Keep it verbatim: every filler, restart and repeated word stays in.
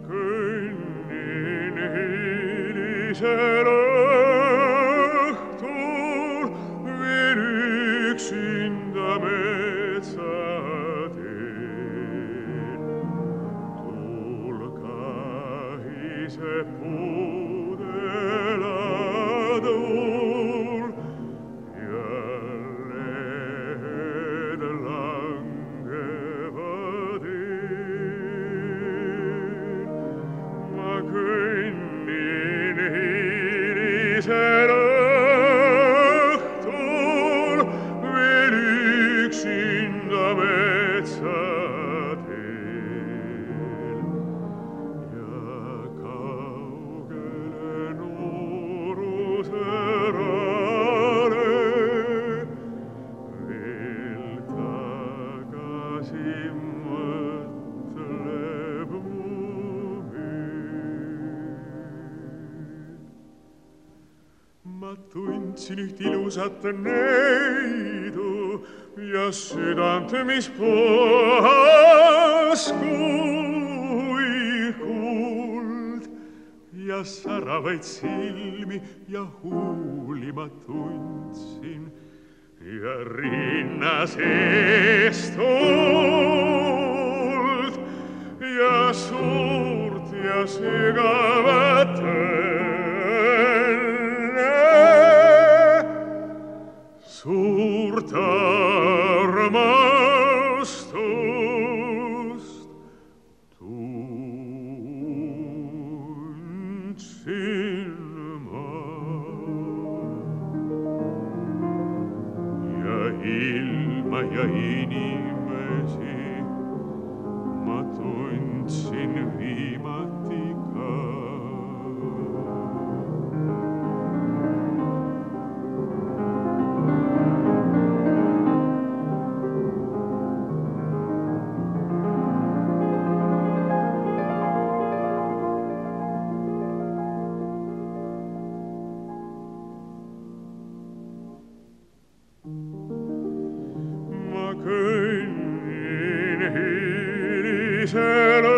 kõnnin hilisel õhtul veel üksinda metsateel. Tuul kahiseb puudeladul ja lehed langevad eel. Ma kõnnin hilisel õhtul veel üksinda metsateel ja kaugele nooruse raane veel tagasi mõtleb mu meel. Ma tundsin üht ilusat neidu ja südant, mis puhas kui kuld ja säravaid silmi ja huuli ma tundsin ja rinna sees tuld ja suurt ja sügavat õnne, suurt armastust tundsin ma. Ja ilma ja inimesi ma tundsin viimati ka. Ma kõnnin hilisel